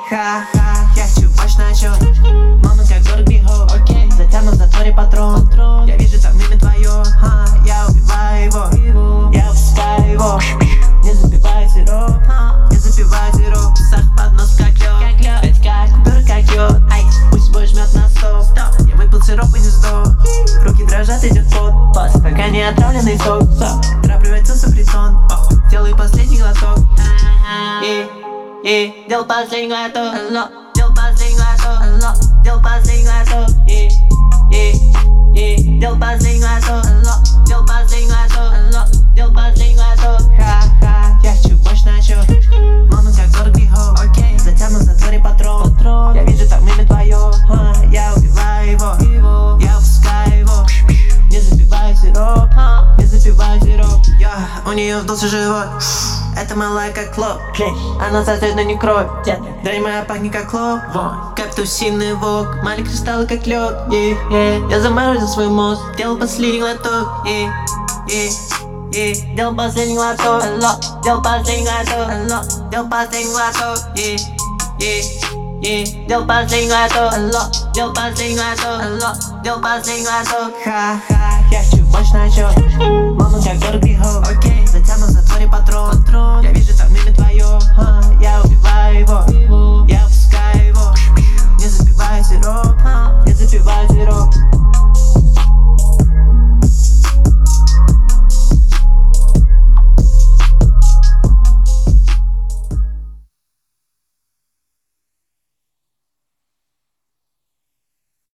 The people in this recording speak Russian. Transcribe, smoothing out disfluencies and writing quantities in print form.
Ха-ха, я хочу больше на счет. Момент как город грехов. Затянут в затворе патрон. Я вижу там имя твое. Я убиваю его. Я выпускаю его. Не забивай зеро. Не забивай зеро. Сах под нос как лед. Ведь как купюра как йод. Пусть бой жмет на стоп. Я выпил сироп и не сдох. Руки дрожат, идет пот. Пока не отравленный сок. Трап превратился в притон. Делаю последний глоток. Делал последний глоток. Делал последний глоток. Делал последний глоток. Делал последний глоток. Делал последний глоток. Делал последний глоток. Ха-ха, я хочу больше на счет. Момент как город грехов. Затянут в затворе патрон. Я вижу там имя твое. Я убиваю его. Я выпускаю его. Не забивай сироп. Не забивай сироп. У нее вдулся живот. Это малая как клоп. Она сосет, но не кровь. Дрянь моя пахнет как клоп. Как тусиный вок. Маленькие кристаллы как лед. Я заморозил свой мозг. Делал последний глоток. Делал последний глоток. Делал последний глоток. Делал последний глоток. Делал последний глоток. Делал последний глоток. Делал последний глоток. Ха-ха, я хочу больше на счет. Момент как город грехов. Затянут в затворе патрон. Я вижу там имя твое. Я убиваю его.